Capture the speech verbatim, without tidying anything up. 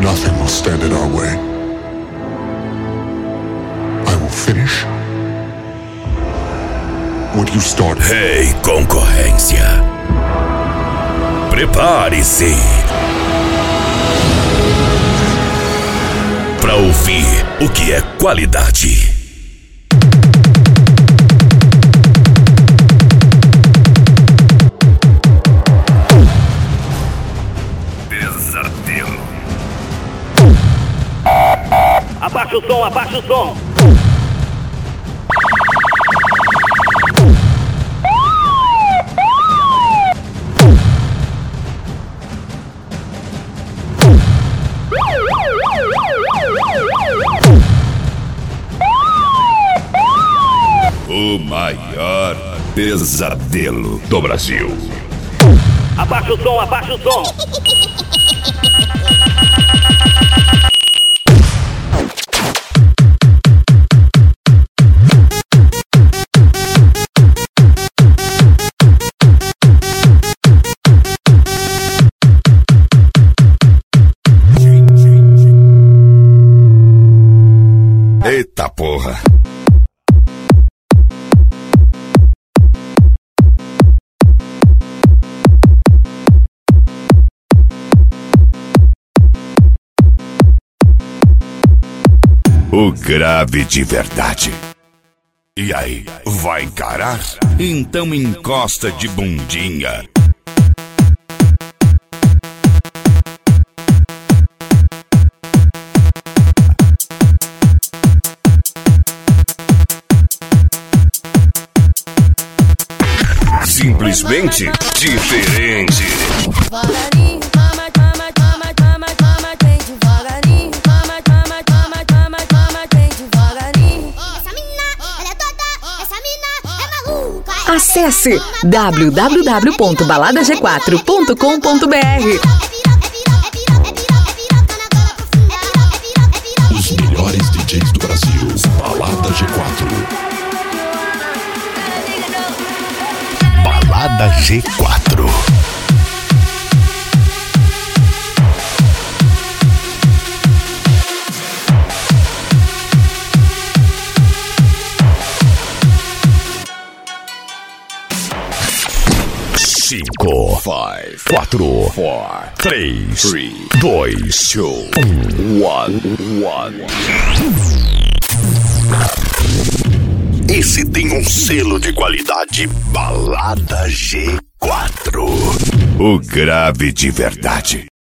Nothing will stand in our way. I will finish what you started. Hey, concorrência. Prepare-se para ouvir o que é qualidade. Pesadelo. Abaixa o som, abaixa o som. O maior pesadelo do Brasil. Abaixa o som, abaixa o som. Eita porra. O grave de verdade. E aí, vai encarar? Então encosta de bundinha. Simplesmente diferente. Devagarinho, mama, mama, mama, mama, mama, tem devagarinho. Mama, mama, mama, mama, mama, tem devagarinho. Essa mina, ela é toda, essa mina é maluca. Acesse w w w ponto balada g quatro ponto com ponto b r. Os melhores D Js do Brasil. Balada G quatro. Balada G quatro. Cinco, five, quatro, four, três, three, dois, two, one, one. Esse tem um selo de qualidade Balada G quatro. O grave de verdade.